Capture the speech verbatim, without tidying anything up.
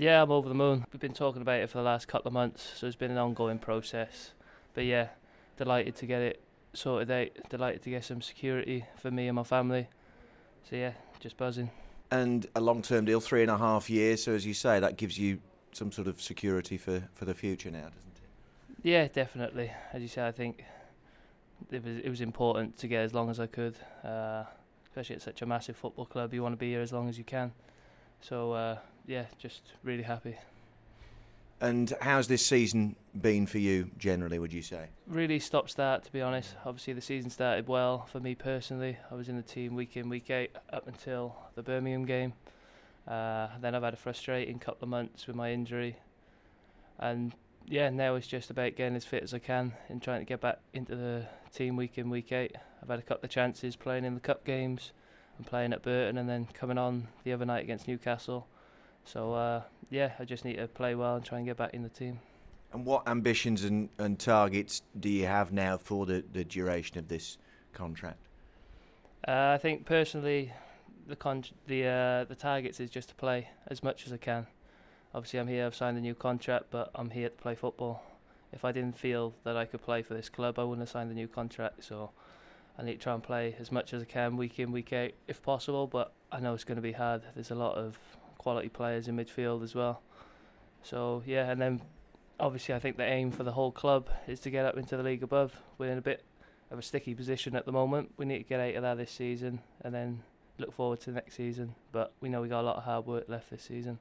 Yeah, I'm over the moon. We've been talking about it for the last couple of months, so it's been an ongoing process. But yeah, delighted to get it sorted out. Delighted to get some security for me and my family. So yeah, just buzzing. And a long-term deal, three and a half years. So as you say, that gives you some sort of security for, for the future now, doesn't it? Yeah, definitely. As you say, I think it was it was important to get as long as I could, uh, especially at such a massive football club. You want to be here as long as you can. So uh, yeah, just really happy. And how's this season been for you generally, would you say? Really stop start, to be honest. Obviously the season started well for me personally. I was in the team week in, week out up until the Birmingham game. Uh, then I've had a frustrating couple of months with my injury. And yeah, now it's just about getting as fit as I can and trying to get back into the team week in, week out. I've had a couple of chances playing in the cup games and playing at Burton and then coming on the other night against Newcastle. So uh, yeah, I just need to play well and try and get back in the team. And what ambitions and, and targets do you have now for the, the duration of this contract? Uh, I think personally, the con- the uh, the targets is just to play as much as I can. Obviously, I'm here. I've signed a new contract, but I'm here to play football. If I didn't feel that I could play for this club, I wouldn't have signed the new contract. So I need to try and play as much as I can, week in, week out, if possible. But I know it's going to be hard. There's a lot of quality players in midfield as well. So yeah, and then obviously I think the aim for the whole club is to get up into the league above. We're in a bit of a sticky position at the moment. We need to get out of that this season and then look forward to the next season. But we know we got a lot of hard work left this season.